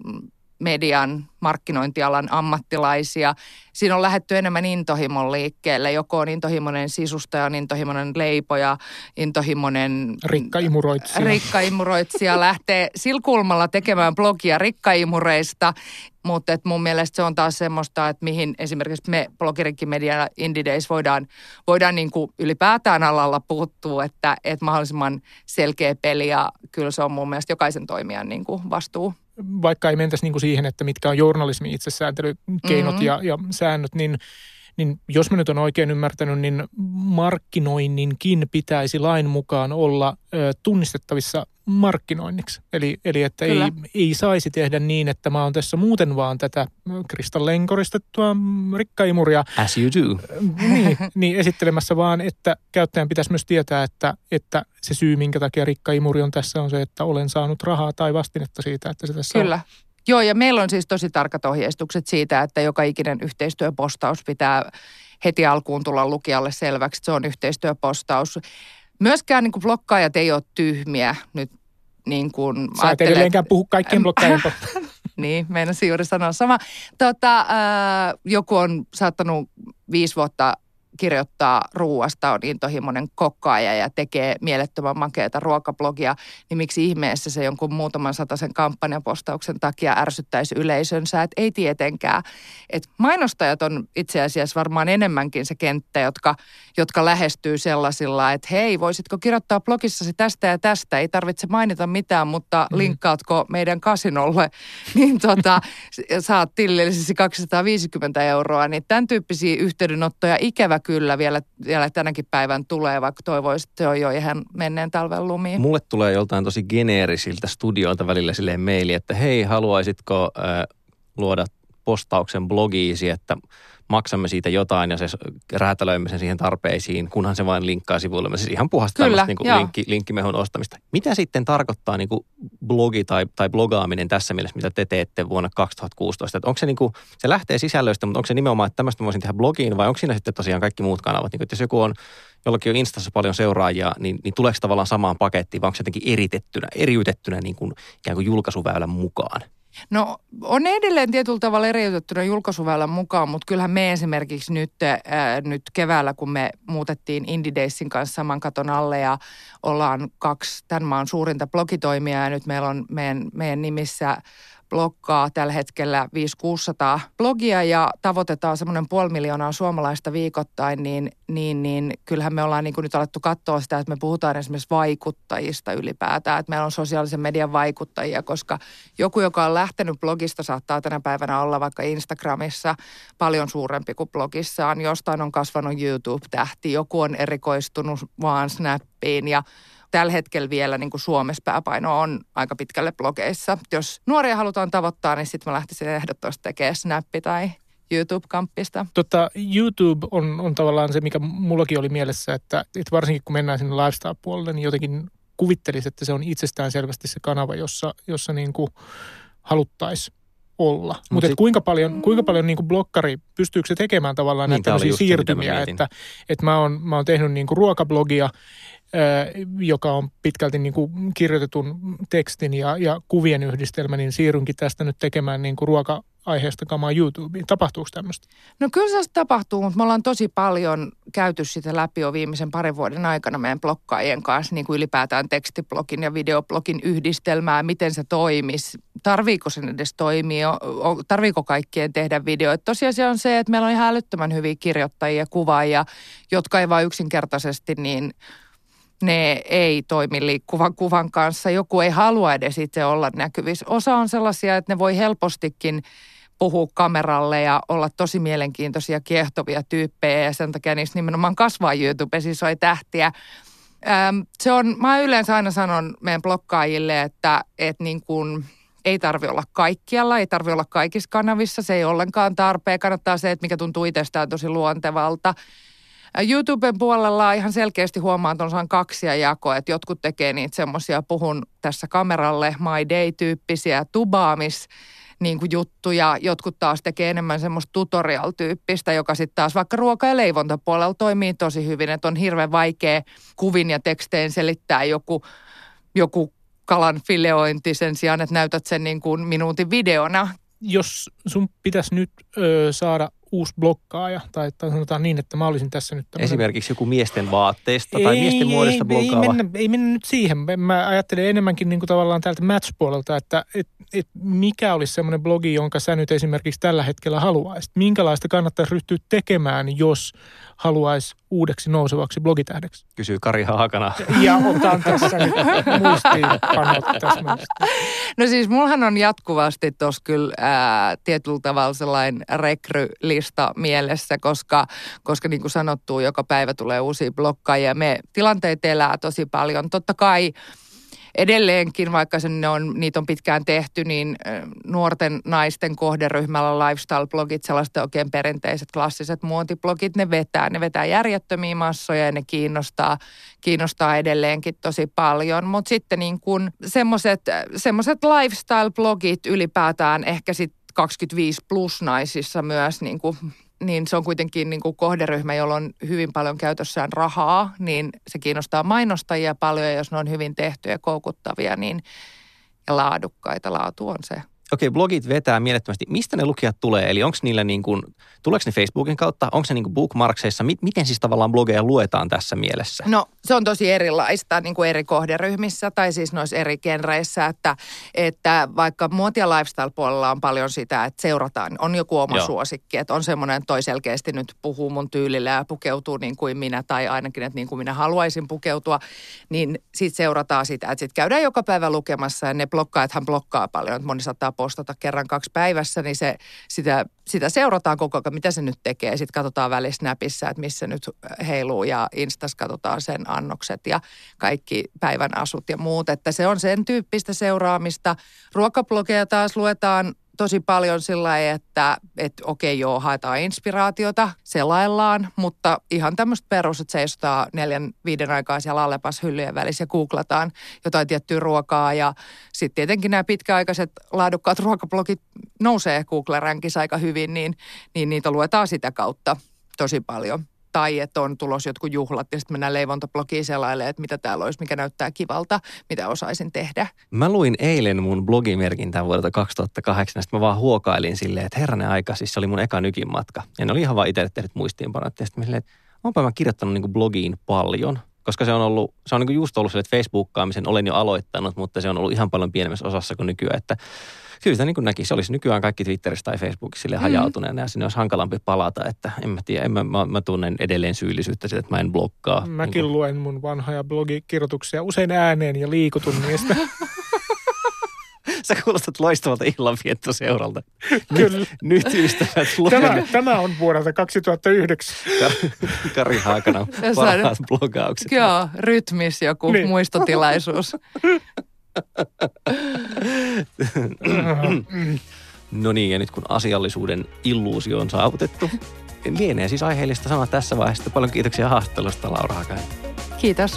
median markkinointialan ammattilaisia. Siinä on lähdetty enemmän intohimon liikkeelle. Joko on intohimoinen sisustaja, on intohimoinen leipoja, intohimoinen rikkaimuroitsija. Rikkaimuroitsija lähtee silkulmalla tekemään blogia rikkaimureista. Mutta mun mielestä se on taas semmoista, että mihin esimerkiksi me Blogirinkin Media Indie Days voidaan, voidaan niin kuin ylipäätään alalla puuttua, että, että mahdollisimman selkeä peli ja kyllä se on mun mielestä jokaisen toimijan niin kuin vastuu. Vaikka ei mentäisi niin kuin siihen, että mitkä on journalismin itsesäätelykeinot mm-hmm. ja, ja säännöt, niin, niin jos mä nyt on oikein ymmärtänyt, niin markkinoinninkin pitäisi lain mukaan olla ö, tunnistettavissa markkinoinniksi. Eli, eli että ei, ei saisi tehdä niin, että mä oon tässä muuten vaan tätä kristalleen koristettua rikkaimuria. As you do. Niin, niin esittelemässä vaan, että käyttäjän pitäisi myös tietää, että, että se syy, minkä takia rikkaimuri on tässä, on se, että olen saanut rahaa tai vastinetta siitä, että se tässä Kyllä. on. Joo, ja meillä on siis tosi tarkat ohjeistukset siitä, että joka ikinen yhteistyöpostaus pitää heti alkuun tulla lukijalle selväksi, että se on yhteistyöpostaus. Myöskään niin kuin blokkaajat ei ole tyhmiä nyt niin kuin Sä et edelleenkään puhu kaikkien blokkaajien. Niin, meinasin juuri sanoa sama. Tota, äh, joku on saattanut viisi vuotta kirjoittaa ruuasta, on intohimoinen kokkaaja ja tekee mielettömän makeata ruokablogia, niin miksi ihmeessä se jonkun muutaman sataisen kampanjapostauksen takia ärsyttäisi yleisönsä, että ei tietenkään. Et mainostajat on itse asiassa varmaan enemmänkin se kenttä, jotka, jotka lähestyy sellaisilla, että hei, voisitko kirjoittaa blogissasi tästä ja tästä, ei tarvitse mainita mitään, mutta mm. linkkaatko meidän kasinolle, niin tota, saat tilillisesti kaksisataaviisikymmentä euroa, niin tämän tyyppisiä yhteydenottoja ikävä kyllä vielä, vielä tänäkin päivän tulee, vaikka toivoisi, että se on jo ihan menneen talven lumiin. Mulle tulee joltain tosi geneerisiltä studioilta välillä silleen maili, että hei, haluaisitko äh, luoda postauksen blogiisi, että maksamme siitä jotain ja se räätälöimme sen siihen tarpeisiin, kunhan se vain linkkaa sivuille. Siis ihan puhasta tämmöistä niin kuin linkki, linkkimehun ostamista. Mitä sitten tarkoittaa niin kuin blogi tai, tai blogaaminen tässä mielessä, mitä te teette vuonna kaksituhattakuusitoista? Että onko se, niin kuin, se lähtee sisällöistä, mutta onko se nimenomaan, että tämmöistä voisin tehdä blogiin vai onko siinä sitten tosiaan kaikki muut kanavat? Niin kuin, että jos joku on, jollakin on Instassa paljon seuraajia, niin, niin tuleeko tavallaan samaan pakettiin vai onko se jotenkin eritettynä, eriytettynä niin kuin, ikään kuin julkaisuväylän mukaan? No on edelleen tietyllä tavalla eriytettynä julkaisuväylän mukaan, mutta kyllähän me esimerkiksi nyt, ää, nyt keväällä, kun me muutettiin Indie Daysin kanssa saman katon alle ja ollaan kaksi tämän maan suurinta blogitoimijaa ja nyt meillä on meidän, meidän nimissä blokkaa tällä hetkellä viisi kuusisataa blogia ja tavoitetaan semmoinen puoli miljoonaa suomalaista viikoittain, niin, niin, niin kyllähän me ollaan niin kuin nyt alettu katsoa sitä, että me puhutaan esimerkiksi vaikuttajista ylipäätään, että meillä on sosiaalisen median vaikuttajia, koska joku, joka on lähtenyt blogista, saattaa tänä päivänä olla vaikka Instagramissa paljon suurempi kuin blogissaan. Jostain on kasvanut YouTube-tähti, joku on erikoistunut vaan Snappiin ja tällä hetkellä vielä niin kuin Suomessa pääpaino on aika pitkälle blogeissa. Jos nuoria halutaan tavoittaa, niin sitten mä lähtisin ehdottomasti tekemään Snappi tai YouTube-kamppista. Tota, YouTube on, on tavallaan se, mikä mullakin oli mielessä, että, että varsinkin kun mennään sinne lifestyle-puolelle, niin jotenkin kuvittelisi, että se on itsestään selvästi se kanava, jossa, jossa niin kuin haluttaisiin olla. Mut Mutta sit... kuinka paljon, kuinka paljon niin kuin blokkari, pystyykö se tekemään tavallaan niin, näitä tämmöisiä siirtymiä, se, että, että mä oon, mä oon tehnyt niin kuin ruokablogia, joka on pitkälti niin kuin kirjoitetun tekstin ja, ja kuvien yhdistelmä, niin siirrynkin tästä nyt tekemään niin kuin ruoka-aiheesta kamaa YouTubeen. Tapahtuuko tämmöistä? No kyllä se tapahtuu, mutta me ollaan tosi paljon käyty sitä läpi jo viimeisen parin vuoden aikana meidän blokkaajien kanssa, niin kuin ylipäätään tekstiblogin ja videoblogin yhdistelmää, miten se toimisi, tarviiko sen edes toimia, tarviiko kaikkien tehdä videoita. Tosiasia on se, että meillä on ihan älyttömän hyviä kirjoittajia ja kuvaajia, jotka ei vaan yksinkertaisesti niin ne ei toimi liikkuvan kuvan kanssa. Joku ei halua edes itse olla näkyvissä. Osa on sellaisia, että ne voi helpostikin puhua kameralle ja olla tosi mielenkiintoisia, kiehtovia tyyppejä ja sen takia niistä nimenomaan kasvaa YouTube, siis on tähtiä. Ähm, se on, mä yleensä aina sanon meidän blokkaajille, että, että niin kuin ei tarvitse olla kaikkialla, ei tarvitse olla kaikissa kanavissa, se ei ollenkaan tarpeen. Kannattaa se, että mikä tuntuu itsestään tosi luontevalta. YouTuben puolella ihan selkeästi huomaan, että on kaksia jakoa, että jotkut tekee niitä semmoisia, puhun tässä kameralle, my day-tyyppisiä tubaamis niin kuin juttuja. Jotkut taas tekee enemmän semmoista tutorial-tyyppistä, joka sitten taas vaikka ruoka- ja leivontapuolella toimii tosi hyvin, että on hirveän vaikea kuvin ja tekstein selittää joku, joku kalan fileointi sen sijaan, että näytät sen niin kuin minuutin videona. Jos sun pitäisi nyt ö, saada uusi blokkaaja, tai, tai sanotaan niin, että mä olisin tässä nyt tämmöinen... Esimerkiksi joku miesten vaatteista tai ei, miesten muodosta bloggaava. Ei mennä, ei mennä nyt siihen. Mä ajattelen enemmänkin niin kuin tavallaan täältä Match-puolelta, että et, et mikä olisi semmoinen blogi, jonka sä nyt esimerkiksi tällä hetkellä haluaisit. Minkälaista kannattaisi ryhtyä tekemään, jos haluaisi uudeksi nousevaksi blogitähdeksi? Kysyy Kari Haakana. Ja otan tässä nyt muistiinpanot täsmällisesti. No siis mullahan on jatkuvasti tuossa kyllä ää, tietyllä tavalla sellainen rekrylista mielessä, koska, koska niin kuin sanottu, joka päivä tulee uusia blokkaajia. Me tilanteet elää tosi paljon. Totta kai edelleenkin, vaikka se ne on, niitä on pitkään tehty, niin nuorten naisten kohderyhmällä lifestyle-blogit, sellaiset oikein perinteiset klassiset muotiblogit, ne vetää. Ne vetää järjettömiä massoja ja ne kiinnostaa, kiinnostaa edelleenkin tosi paljon. Mutta sitten niin kuin semmoiset lifestyle-blogit ylipäätään ehkä sitten kaksikymmentäviisi plus naisissa myös niin kuin, niin se on kuitenkin niin kuin kohderyhmä, jolla on hyvin paljon käytössään rahaa, niin se kiinnostaa mainostajia paljon, ja jos ne on hyvin tehtyjä ja koukuttavia, niin ja laadukkaita, laatu on se. Okei, blogit vetää mielettömästi. Mistä ne lukijat tulee? Eli onko niillä niin kuin, tuleeko ne Facebookin kautta? Onko se niin kuin bookmarkseissa? Miten siis tavallaan blogeja luetaan tässä mielessä? No se on tosi erilaista niin kuin eri kohderyhmissä tai siis noissa eri genreissä, että, että vaikka muoti- ja lifestyle-puolella on paljon sitä, että seurataan, on joku oma Joo. suosikki, että on semmoinen, että toi selkeästi nyt puhuu mun tyylillä ja pukeutuu niin kuin minä tai ainakin, että niin kuin minä haluaisin pukeutua, niin sitten seurataan sitä, että sitten käydään joka päivä lukemassa ja ne blokkaajathan blokkaa paljon, että moni saattaa postata kerran kaksi päivässä, niin se, sitä, sitä seurataan koko ajan, mitä se nyt tekee. Sitten katsotaan välisnäpissä, että missä nyt heiluu ja Instas katsotaan sen annokset ja kaikki päivän asut ja muut. Että se on sen tyyppistä seuraamista. Ruokablogeja taas luetaan tosi paljon sillä lailla, että, että okei joo, haetaan inspiraatiota, selaillaan, mutta ihan tämmöistä perus, että seisotaan neljän, viiden aikaa siellä Allepas hyllyjen välissä ja googlataan jotain tiettyä ruokaa. Ja sitten tietenkin nämä pitkäaikaiset laadukkaat ruokablogit nousee Google-ränkissa aika hyvin, niin, niin niitä luetaan sitä kautta tosi paljon. Tai että on tulos jotkut juhlat ja sitten mennään leivontablogiin selailemaan, että mitä täällä olisi, mikä näyttää kivalta, mitä osaisin tehdä. Mä luin eilen mun blogimerkintään vuodelta kaksituhattakahdeksan, sitten mä vaan huokailin silleen, että herranen aika, siis se oli mun eka nykin matka. Ja ne oli ihan vaan itselle tehnyt muistiinpanot. Ja sitten mä silleen, että onpa mä kirjoittanut niin kuin blogiin paljon, koska se on ollut, se on niin kuin just ollut sille, että Facebookkaamisen olen jo aloittanut, mutta se on ollut ihan paljon pienemmässä osassa kuin nykyään, että kyllä sitä niin kuin näki, se olisi nykyään kaikki Twitterissä tai Facebookissa sille hajautuneena ja sinne olisi hankalampi palata, että en mä tiedä, en mä, mä, mä tunnen edelleen syyllisyyttä siitä, että mä en blokkaa. Mäkin niin kuin luen mun vanhoja blogikirjoituksia usein ääneen ja liikutun niistä. Sä kuulostat loistavalta illanviettoseuralta. Kyllä. Nyt, nyt ystävät tämä, tämä on vuodelta kaksituhattayhdeksän. Kari Haakana, parhaat blogaukset. Joo, rytmis joku niin. muistotilaisuus. No niin, ja nyt kun asiallisuuden illuusio on saavutettu, lienee siis aiheellista sanoa tässä vaiheessa. Paljon kiitoksia haastattelusta, Laura Hakainen. Kiitos.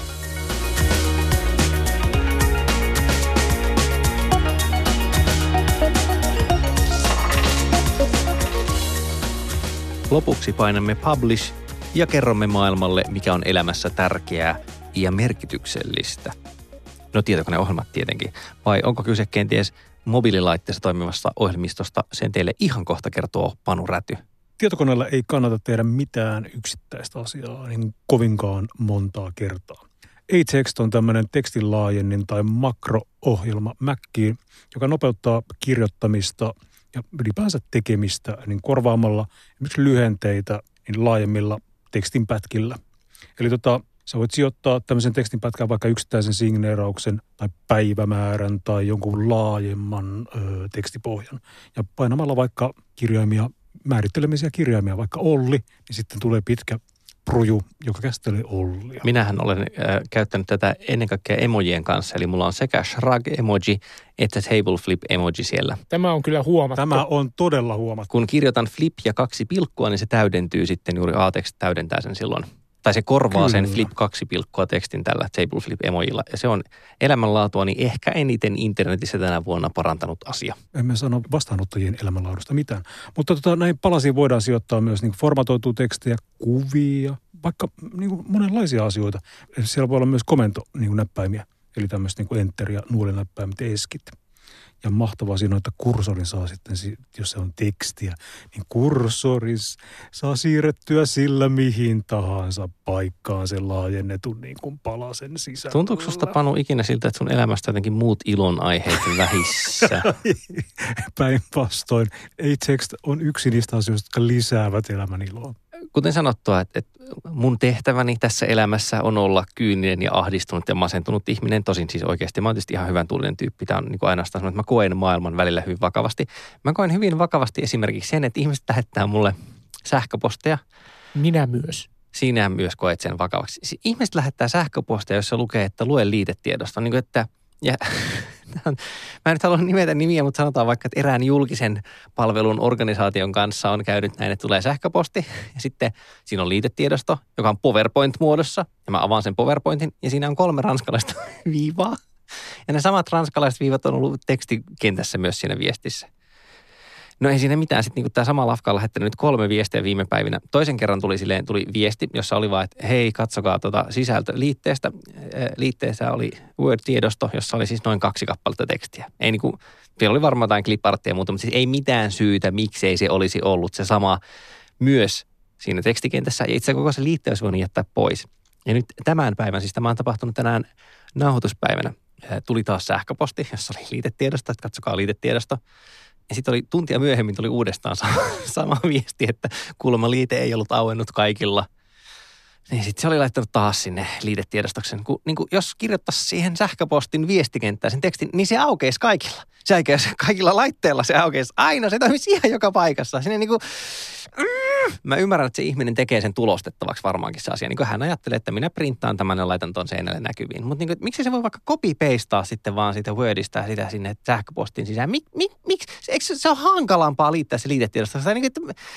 Lopuksi painamme publish ja kerromme maailmalle, mikä on elämässä tärkeää ja merkityksellistä. No tietokoneohjelmat tietenkin. Vai onko kyse kenties mobiililaitteessa toimivasta ohjelmistosta? Sen teille ihan kohta kertoo Panu Räty. Tietokoneella ei kannata tehdä mitään yksittäistä asiaa niin kovinkaan montaa kertaa. Ajax on tämmöinen tekstinlaajennin tai makro-ohjelma Maciin, joka nopeuttaa kirjoittamista ja ylipäänsä tekemistä niin korvaamalla esimerkiksi lyhenteitä niin laajemmilla tekstinpätkillä. Eli tota, sä voit sijoittaa tämmöisen tekstinpätkään vaikka yksittäisen signeerauksen tai päivämäärän tai jonkun laajemman ö, tekstipohjan. Ja painamalla vaikka kirjaimia, määrittelemisiä kirjaimia, vaikka Olli, niin sitten tulee pitkä pruju, joka käsittelee Ollia. Minähän olen äh, käyttänyt tätä ennen kaikkea emojien kanssa, eli mulla on sekä shrug-emoji että table flip-emoji siellä. Tämä on kyllä huomattu. Tämä on todella huomattu. Kun kirjoitan flip ja kaksi pilkkua, niin se täydentyy sitten juuri A-teksti täydentää sen silloin Tai se korvaa Kyllä. sen flip kaksi pilkkoa tekstin tällä table flip emojilla. Ja se on elämänlaatua niin ehkä eniten internetissä tänä vuonna parantanut asia. Emme sano vastaanottajien elämänlaadusta mitään. Mutta tota, näihin palasiin voidaan sijoittaa myös niin formatoitua tekstejä, kuvia, vaikka niin kuin monenlaisia asioita. Siellä voi olla myös komento-näppäimiä, eli tämmöistä niin kuin enter- ja nuolinäppäimet, eskit. Ja mahtavaa siinä on, että kursorin saa sitten, jos se on tekstiä, niin kursorin saa siirrettyä sillä mihin tahansa paikkaan sen laajennetun niin kuin palasen sisällä. Tuntuuko susta, Panu, ikinä siltä, että sun elämästä jotenkin muut ilonaiheet vähissä? Päinvastoin. A-text on yksi niistä asioista, jotka lisäävät elämän iloa. Kuten sanottua, että, että mun tehtäväni tässä elämässä on olla kyyninen ja ahdistunut ja masentunut ihminen. Tosin siis oikeasti mä oon tietysti ihan hyvän tuulinen tyyppi. Tämä on niin kuin ainoastaan semmoinen, että mä koen maailman välillä hyvin vakavasti. Mä koen hyvin vakavasti esimerkiksi sen, että ihmiset lähettää mulle sähköposteja. Minä myös. Siinähän myös koet sen vakavaksi. Ihmiset lähettää sähköposteja, jossa lukee, että lue liitetiedosta. Niin kuin, että ja, mä en nyt halua nimetä nimiä, mutta sanotaan vaikka, että erään julkisen palvelun organisaation kanssa on käynyt näin, että tulee sähköposti. Ja sitten siinä on liitetiedosto, joka on PowerPoint-muodossa. Ja mä avaan sen PowerPointin ja siinä on kolme ranskalaista viivaa. Ja ne samat ranskalaiset viivat on ollut tekstikentässä myös siinä viestissä. No ei siinä mitään. Sitten niin tämä sama lafka on lähettänyt nyt kolme viestiä viime päivinä. Toisen kerran tuli silleen, tuli viesti, jossa oli vaan, että hei, katsokaa tuota sisältö liitteestä. Liitteessä oli Word-tiedosto, jossa oli siis noin kaksi kappaletta tekstiä. Ei niin kuin, siellä oli varmaan jotain clip-arttia ja muuta, mutta siis ei mitään syytä, miksei se olisi ollut se sama myös siinä tekstikentässä. Ja itse koko se liitte olisi voinut jättää pois. Ja nyt tämän päivän, siis tämä on tapahtunut tänään nauhoituspäivänä, tuli taas sähköposti, jossa oli liitetiedosto, että katsokaa liitetiedosto. Ja sitten oli tuntia myöhemmin tuli uudestaan sama, sama viesti, että kuulemma liite ei ollut auennut kaikilla. Niin sitten se oli laittanut taas sinne liitetiedostoksen. Kun, niin kuin jos kirjoittaisi siihen sähköpostin viestikenttään sen tekstin, niin se aukeisi kaikilla. Se aukeisi kaikilla laitteilla, se aukeisi aina. Se toimisi ihan joka paikassa. Sinne niin kuin, mm, mä ymmärrän, että se ihminen tekee sen tulostettavaksi varmaankin se asia. Niin kuin hän ajattelee, että minä printtaan tämän ja laitan ton seinälle näkyviin. Mutta niin miksi se voi vaikka copy-pastaa sitten vaan siitä Wordista ja sitä sinne sähköpostin sisään? Mik, mik, miksi? Eikö se ole hankalampaa liittää se liitetiedostosta? Niin kuin, että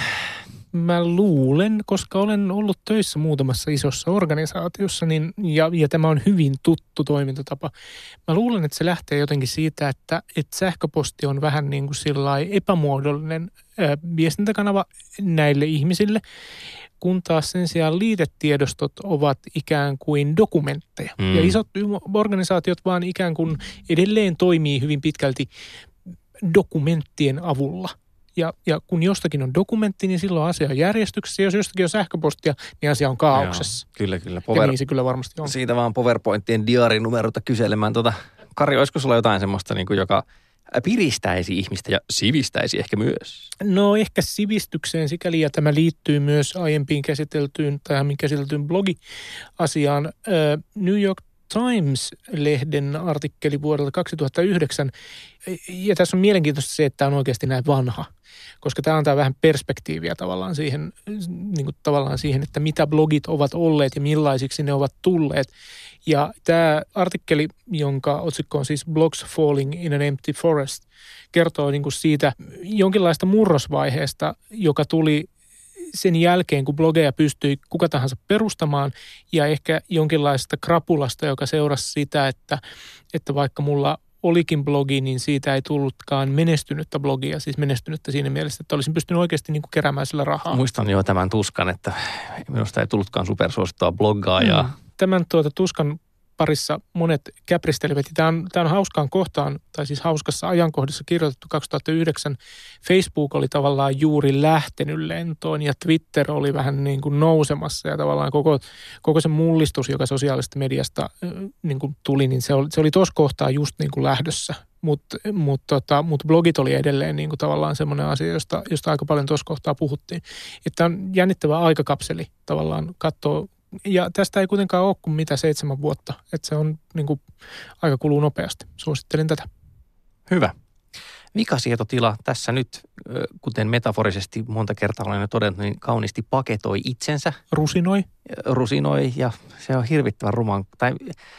Mä luulen, koska olen ollut töissä muutamassa isossa organisaatiossa, niin, ja, ja tämä on hyvin tuttu toimintatapa. Mä luulen, että se lähtee jotenkin siitä, että, että sähköposti on vähän niin kuin sillai epämuodollinen ää, viestintäkanava näille ihmisille, kun taas sen sijaan liitetiedostot ovat ikään kuin dokumentteja. Mm. Ja isot organisaatiot vaan ikään kuin edelleen toimii hyvin pitkälti dokumenttien avulla. Ja, ja kun jostakin on dokumentti, niin silloin asia on järjestyksessä. Jos jostakin on sähköpostia, niin asia on kaauksessa. Joo, kyllä, kyllä. Power, ja niin se kyllä varmasti on. Siitä vaan PowerPointien diarinumeroita kyselemään. Tota, Kari, olisiko sulla jotain semmoista, niin kuin, joka piristäisi ihmistä ja sivistäisi ehkä myös? No ehkä sivistykseen sikäli, ja tämä liittyy myös aiempiin käsiteltyyn tai aiemmin käsiteltyyn blogiasiaan. New York Times-lehden artikkeli vuodelta kaksituhattayhdeksän. Ja tässä on mielenkiintoista se, että tämä on oikeasti näin vanha, koska tämä antaa vähän perspektiiviä tavallaan siihen, niin kuin tavallaan siihen, että mitä blogit ovat olleet ja millaisiksi ne ovat tulleet. Ja tämä artikkeli, jonka otsikko on siis Blogs Falling in an Empty Forest, kertoo niin kuin siitä jonkinlaista murrosvaiheesta, joka tuli sen jälkeen, kun blogeja pystyi kuka tahansa perustamaan, ja ehkä jonkinlaista krapulasta, joka seurasi sitä, että, että vaikka mulla olikin blogi, niin siitä ei tullutkaan menestynyttä blogia, siis menestynyttä siinä mielessä, että olisin pystynyt oikeasti niin kuin keräämään sillä rahaa. Muistan jo tämän tuskan, että minusta ei tullutkaan supersuosittua bloggaajaa. Mm. Tämän tuota tuskan parissa monet käpristelivät. Tämä on, tämä on hauskaan kohtaan, tai siis hauskassa ajankohdassa kirjoitettu kaksituhattayhdeksän. Facebook oli tavallaan juuri lähtenyt lentoon ja Twitter oli vähän niin kuin nousemassa ja tavallaan koko, koko se mullistus, joka sosiaalisesta mediasta niin kuin tuli, niin se oli, se oli tuossa kohtaa just niin kuin lähdössä. Mutta mut, tota, mut blogit oli edelleen niin kuin tavallaan semmoinen asia, josta, josta aika paljon tuossa kohtaa puhuttiin. Että on jännittävä aikakapseli tavallaan katsoa. Ja tästä ei kuitenkaan ole kuin mitä seitsemän vuotta, että se on niin kuin, aika kuluu nopeasti. Suosittelen tätä. Hyvä. Vikasietotila tässä nyt, kuten metaforisesti monta kertaa olen jo todennut, niin kauniisti paketoi itsensä. Rusinoi. Rusinoi ja se on hirvittävän ruman. Tai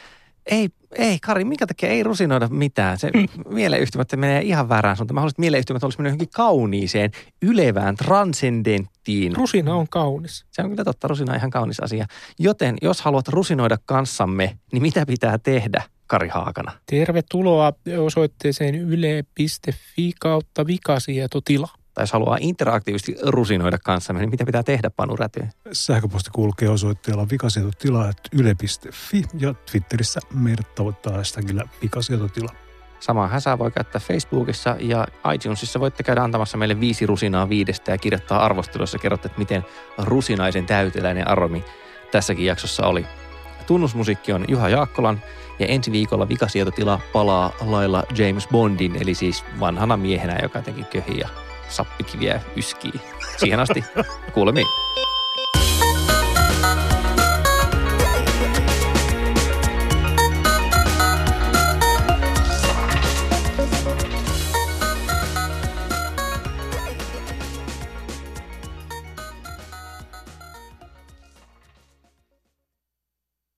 Ei, ei Kari, minkä takia ei rusinoida mitään? Se mieleyhtymät menee ihan väärään suuntaan. Mä haluaisin, että mieleyhtymät olisi mennyt johonkin kauniiseen, ylevään, transcendenttiin. Rusina on kaunis. Se on kyllä totta, rusina on ihan kaunis asia. Joten jos haluat rusinoida kanssamme, niin mitä pitää tehdä, Kari Haakana? Tervetuloa osoitteeseen yle piste fi kautta vikasietotila. Tai jos haluaa interaktiivisesti rusinoida kanssamme, niin mitä pitää tehdä, Panu Räty? Sähköposti kulkee osoitteella vikasietotila at yle piste fi ja Twitterissä meidät tavoittaa hashtagillä vikasietotila. Samaa häsää voi käyttää Facebookissa ja iTunesissa voitte käydä antamassa meille viisi rusinaa viidestä ja kirjoittaa arvostelussa. Kerrotte, että miten rusinaisen täyteläinen aromi tässäkin jaksossa oli. Tunnusmusiikki on Juha Jaakkolan ja ensi viikolla vikasietotila palaa lailla James Bondin, eli siis vanhana miehenä, joka jotenkin köhii ja sappikiviä yskii. Siihen asti kuulemiin.